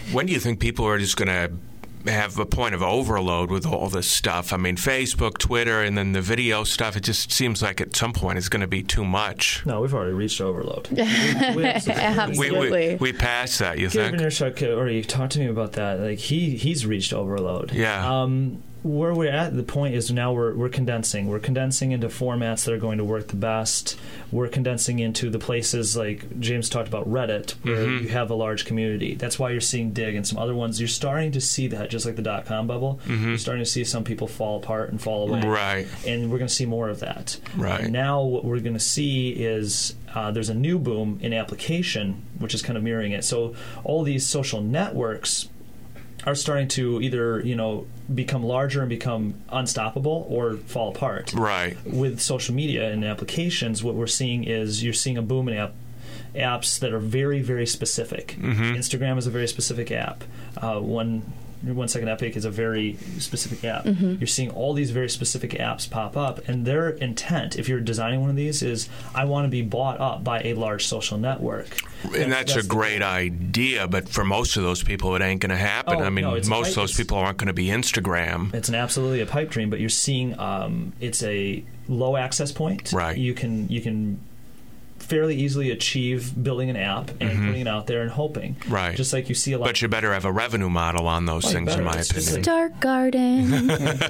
when do you think people are just going to have a point of overload with all this stuff? I mean, Facebook, Twitter, and then the video stuff, it just seems like at some point it's going to be too much. No, we've already reached overload. Absolutely. We passed that, you think? Gary Vaynerchuk already talked to me about that. Like, he's reached overload. Yeah. Where we're at, the point is now we're condensing. We're condensing into formats that are going to work the best. We're condensing into the places like James talked about Reddit, where you have a large community. That's why you're seeing Dig and some other ones. You're starting to see that, just like the .com bubble. You're starting to see some people fall apart and fall away. Right. And we're going to see more of that. Right. And now what we're going to see is there's a new boom in application, which is kind of mirroring it. So all these social networks are starting to either, become larger and become unstoppable or fall apart. Right. With social media and applications, what we're seeing is you're seeing a boom in apps that are very, very specific. Instagram is a very specific app. 1 Second Epic is a very specific app. You're seeing all these very specific apps pop up, and their intent, if you're designing one of these, is I want to be bought up by a large social network. And that's a great idea, but for most of those people, it ain't going to happen. Most of those people aren't going to be Instagram. It's absolutely a pipe dream, but you're seeing it's a low access point. Right. You can fairly easily achieve building an app and putting it out there and hoping. Right. Just like you see a lot. But you better have a revenue model on those things, in my opinion. Dark Garden.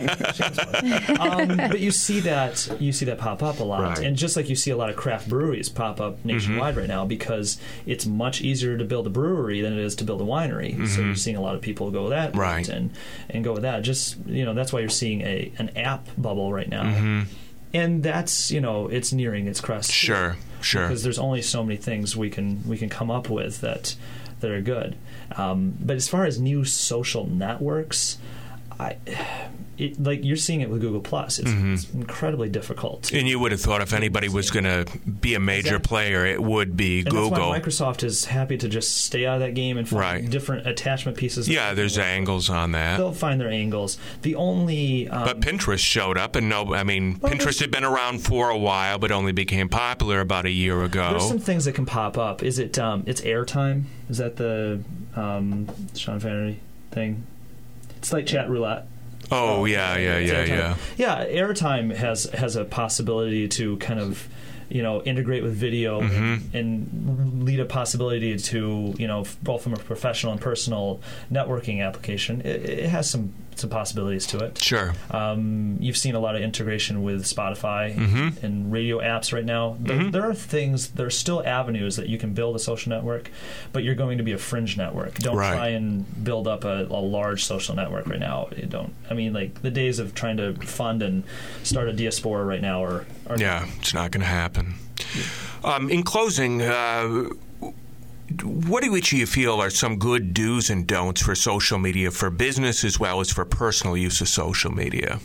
But you see that pop up a lot. Right. And just like you see a lot of craft breweries pop up nationwide right now, because it's much easier to build a brewery than it is to build a winery. So you're seeing a lot of people go that route and go with that. Just, that's why you're seeing an app bubble right now. And that's, it's nearing its crest. Sure. Because there's only so many things we can come up with that are good. But as far as new social networks, like you're seeing it with Google Plus. It's incredibly difficult. And you would have thought if anybody was going to be a major player, it would be Google. That's why Microsoft is happy to just stay out of that game and find different attachment pieces. Yeah, there's angles on that. They'll find their angles. The only but Pinterest showed up, and Pinterest had been around for a while, but only became popular about a year ago. There's some things that can pop up. Is it it's airtime? Is that the Sean Flannery thing? It's like chat roulette. Oh, yeah. Yeah, airtime has a possibility to kind of, integrate with video and lead a possibility to, both from a professional and personal networking application. It has some possibilities to it. Sure. You've seen a lot of integration with Spotify and radio apps right now. There are still avenues that you can build a social network, but you're going to be a fringe network. Don't try and build up a large social network right now. Like the days of trying to fund and start a diaspora right now are it's not going to happen. In closing, what do you feel are some good do's and don'ts for social media for business as well as for personal use of social media?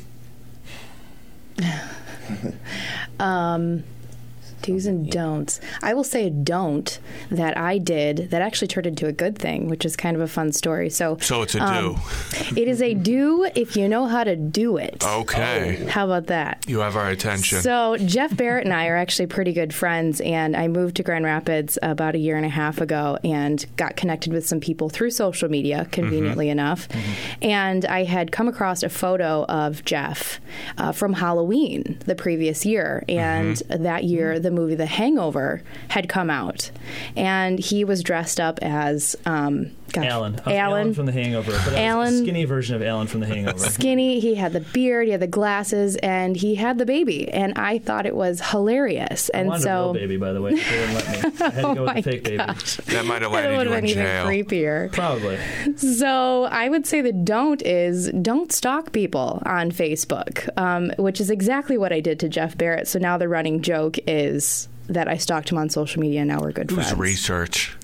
Do's and don'ts. I will say a don't that I did that actually turned into a good thing, which is kind of a fun story. So it's a do. It is a do if you know how to do it. Okay. How about that? You have our attention. So Jeff Barrett and I are actually pretty good friends, and I moved to Grand Rapids about a year and a half ago and got connected with some people through social media, conveniently enough. And I had come across a photo of Jeff from Halloween the previous year, and that year the movie The Hangover had come out, and he was dressed up as Alan from The Hangover, but a skinny version of Alan from The Hangover. Skinny, he had the beard, he had the glasses, and he had the baby, and I thought it was hilarious. I wanted a real baby, by the way. They wouldn't let me. I had to go with the fake baby. That might have landed you in jail. Even creepier. Probably. So I would say the don't is don't stalk people on Facebook, which is exactly what I did to Jeff Barrett. So now the running joke is that I stalked him on social media, and now we're good friends. It was research.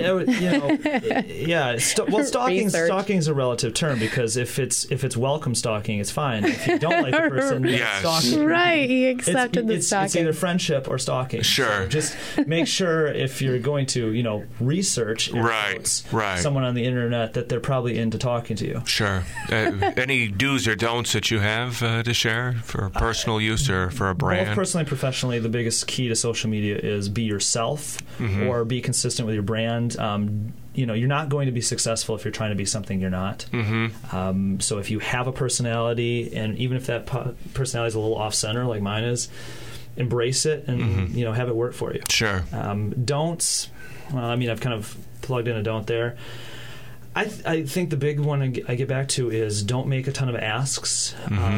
Stalking's a relative term, because if it's welcome stalking, it's fine. If you don't like the person, yes. stalking. Right, he accepted the stalking. It's either friendship or stalking. Sure. So just make sure if you're going to, research someone on the internet that they're probably into talking to you. Sure. Any do's or don'ts that you have to share for personal use or for a brand? Both personally and professionally, the biggest key to social media is be yourself or be consistent with your brand. you're not going to be successful if you're trying to be something you're not. Mm-hmm. So if you have a personality, and even if that personality is a little off-center like mine is, embrace it and have it work for you. Sure. Don't. Well, I mean, I've kind of plugged in a don't there. I think the big one I get back to is don't make a ton of asks.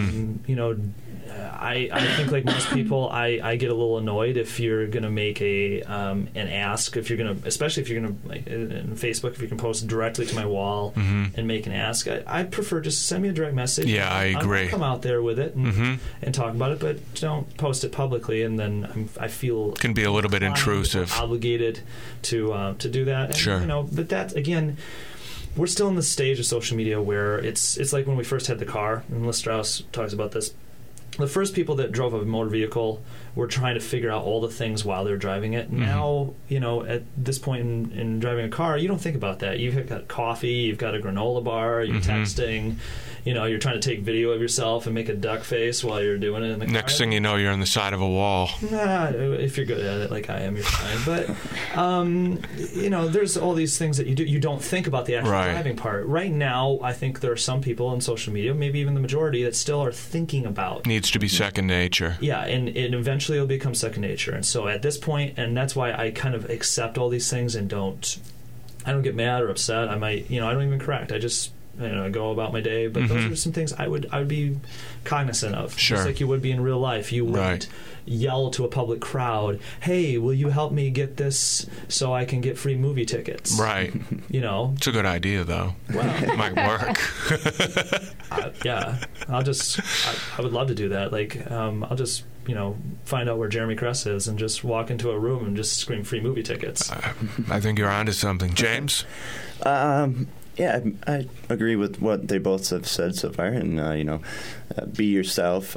I think like most people, I get a little annoyed if you're going to make an ask, especially if you're going to, like in Facebook, if you can post directly to my wall and make an ask. I prefer just send me a direct message. Yeah, I agree. I'll come out there with it and talk about it, but don't post it publicly, and then I feel can be a little bit intrusive, obligated to do that. And, sure. But that again. We're still in the stage of social media where it's like when we first had the car, and Liz Strauss talks about this. The first people that drove a motor vehicle were trying to figure out all the things while they're driving it. Now, at this point in driving a car, you don't think about that. You've got coffee, you've got a granola bar, you're texting, you're trying to take video of yourself and make a duck face while you're doing it in the car. Next thing you know, you're on the side of a wall. If you're good at it like I am, you're fine. But, there's all these things that you do. You don't think about the actual driving part. Right now, I think there are some people on social media, maybe even the majority, that still are thinking about. Needs to be second nature. Yeah, and eventually it'll become second nature. And so at this point, and that's why I kind of accept all these things and I don't get mad or upset. I might, I don't even correct. I just, I go about my day. But those are some things I would be cognizant of. Sure. Just like you would be in real life. You wouldn't yell to a public crowd, "Hey, will you help me get this so I can get free movie tickets?" Right. It's a good idea, though. Well, it might work. I would love to do that. Like, I'll just find out where Jeremy Kress is and just walk into a room and just scream free movie tickets. I think you're onto something. James? Yeah, I agree with what they both have said so far, and be yourself.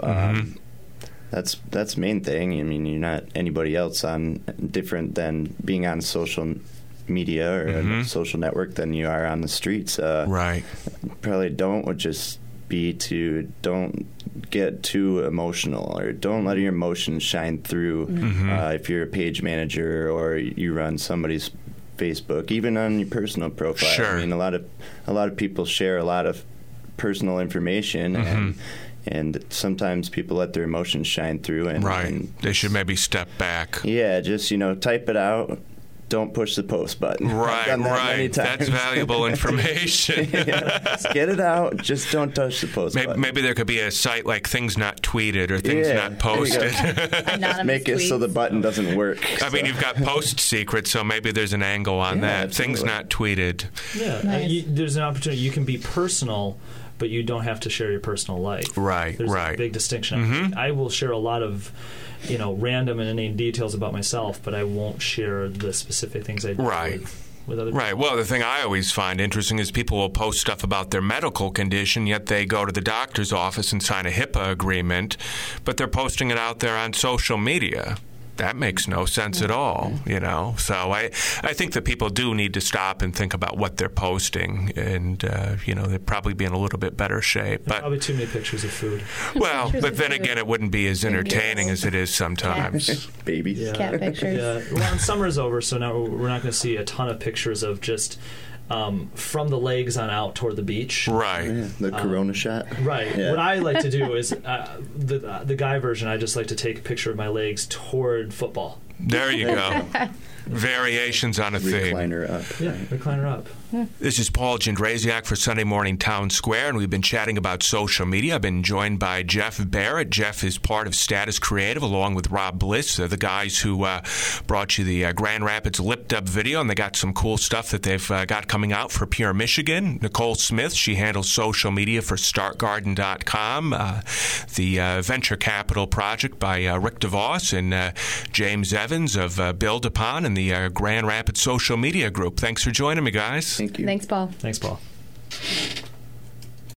That's the main thing. I mean, you're not anybody else different than being on social media or a social network than you are on the streets. Right. Probably would just be to don't get too emotional, or don't let your emotions shine through. If you're a page manager or you run somebody's Facebook, even on your personal profile. Sure. I mean, a lot of people share a lot of personal information, and sometimes people let their emotions shine through. And they should maybe step back. Yeah, just type it out. Don't push the post button. Right. That's valuable information. Just get it out. Just don't touch the post button. Maybe there could be a site like Things Not Tweeted or Things Not Posted. Make it so the button doesn't work. I mean, you've got post secrets, so maybe there's an angle on that. Absolutely. Things Not Tweeted. Yeah. Nice. There's an opportunity. You can be personal, but you don't have to share your personal life. Right. There's a big distinction. I will share a lot of random and inane details about myself, but I won't share the specific things I do with other people. Right. Well, the thing I always find interesting is people will post stuff about their medical condition, yet they go to the doctor's office and sign a HIPAA agreement, but they're posting it out there on social media. That makes no sense at all, So I think that people do need to stop and think about what they're posting, and they'd probably be in a little bit better shape. But probably too many pictures of food. Well, but then again, it wouldn't be as entertaining as it is sometimes. Babies. Yeah. Cat pictures. Yeah. Well, summer's over, so now we're not going to see a ton of pictures of just from the legs on out toward the beach. Right. Yeah, the Corona shot. Right. Yeah. What I like to do is the guy version. I just like to take a picture of my legs toward football. There you go. Variations on a theme. Recliner up. Yeah, recliner up. This is Paul Jandrziak for Sunday Morning Town Square, and we've been chatting about social media. I've been joined by Jeff Barrett. Jeff is part of Status Creative, along with Rob Bliss. They're the guys who brought you the Grand Rapids Lipped Up video, and they got some cool stuff that they've got coming out for Pure Michigan. Nicole Smith, she handles social media for StartGarden.com. The Venture Capital Project by Rick DeVos and James Evans of Build Upon and the Grand Rapids Social Media Group. Thanks for joining me, guys. Thank you. Thanks, Paul. Thanks, Paul.